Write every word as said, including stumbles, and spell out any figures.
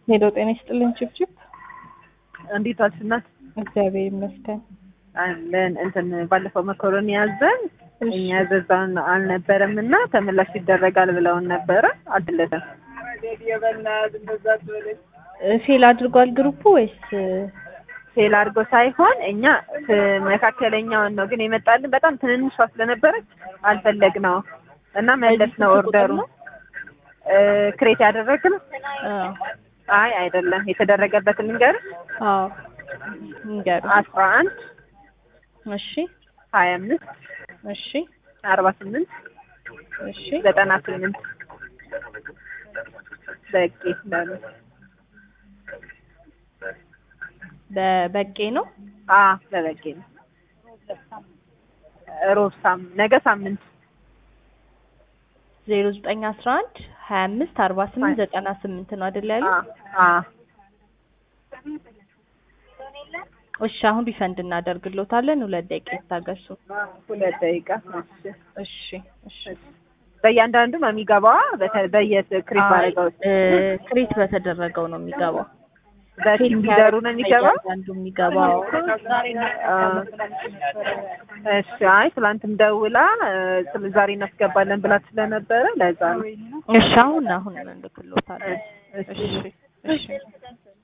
ሄሎ ጤና ይስጥልኝ ጭብጭብ እንዴት አልሽናት? እግዚአብሔር ይመስገን አለን እንትን ባለፈው መኮሮኒ ያዘን እኛ ያዘዛን አልነበረምና ተመላሽ ይደረጋል ብለውን ነበረ አይደለም። ፌል አድርጓል ግሩፑ ወይስ ፌል አድርጎ ሳይሆን እኛ መካከለኛውን ነው ግን የመጣልን በጣም ትንንሿ ስለነበረች አልፈለግነው እና መለስ ነው ኦርደሩ ክሬት ያደረግነው። አይ አይደለም የተደረገበት ልንገር አዎ ልንገር አስራ አንድ እሺ ሀያ አምስት እሺ አርባ ስምንት እሺ ዘጠና ስምንት በቂ ነው በበቂ ነው አ በበቂ ነው ሮብሳም ነገ ሳምንት ዜሮ ዘጠኝ አስራ አንድ ሀያ አምስት አርባ ስምንት ዘጠና ስምንት ነው አይደል ያለው? አ እሺ አሁን ሪፈንድ እናደርግልዎታለን። ሁለት ደቂቃ ታገሱ። ሁለት ደቂቃ እሺ እሺ በእያንዳንዱ ነው የሚገባው በየት ክሬት ባረጋው ክሬት በተደረገው ነው የሚገባው። በቲም ሊደሩ ነው የሚገባው አንዱ የሚገባው እሺ አይ ትላንትም ደውላ ዛሬ እናስገባለን ብላ ስለነበረ ለዛ ነው። እሺ አሁን አሁን እንልክልዎታለን። እሺ እሺ